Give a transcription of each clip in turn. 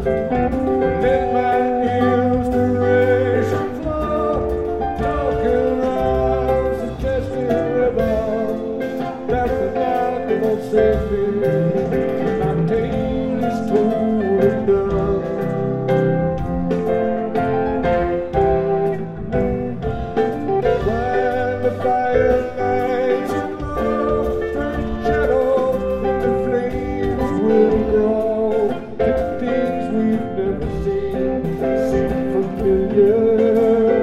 Let my inspiration flow, talking rounds the testing river. That's the night that won't save me. My tale is told and done. When the fire lights and love, strange shadows in the flames will grow. The things we've never seen seem familiar.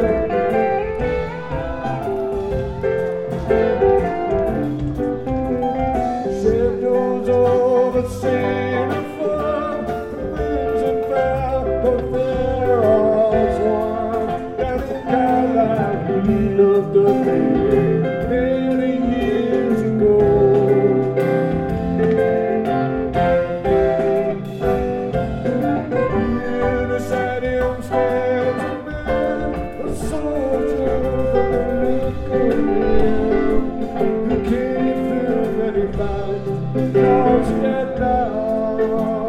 Shadows over sand and fun, winds and fire, but they're all one. Down in Carlisle, we loved the day many years ago. Beside him stands a man, a soldier from the look of him, who came through many fights, lost and lost.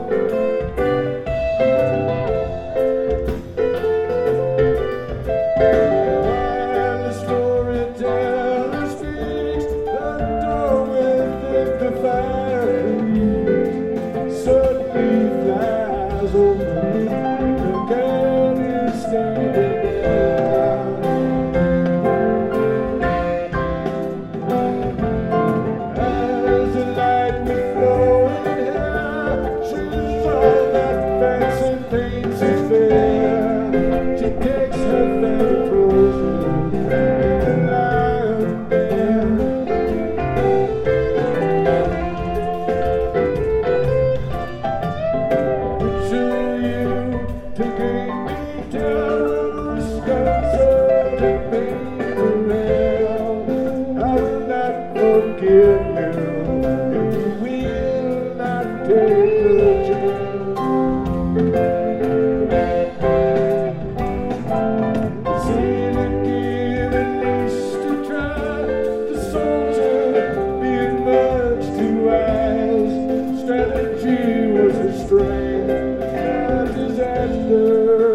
While the storyteller speaks, the door within the fire creaks, suddenly flies open, the girl is standing there. As the light will flow in her, she's all that fancy paints is fair. She takes her fan frozen in the lion den. Picture you taking me down Wisconsin to Maine. I will not forgive you if you will not take the chance. Sailor give at least a try. The soldier being much too wise. Strategy was his strength, not disaster.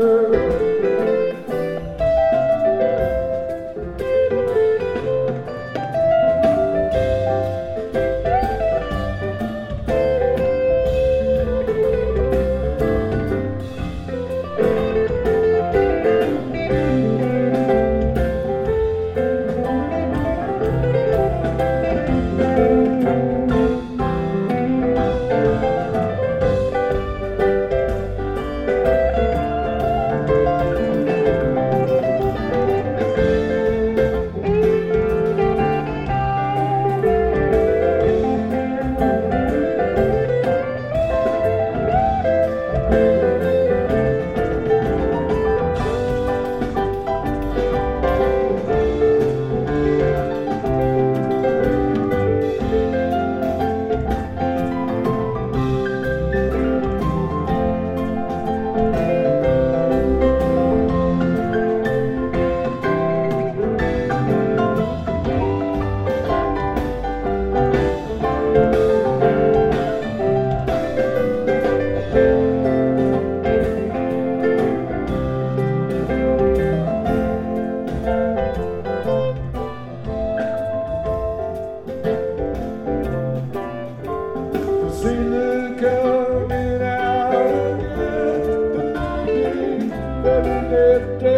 Sailor coming out again, the lady that left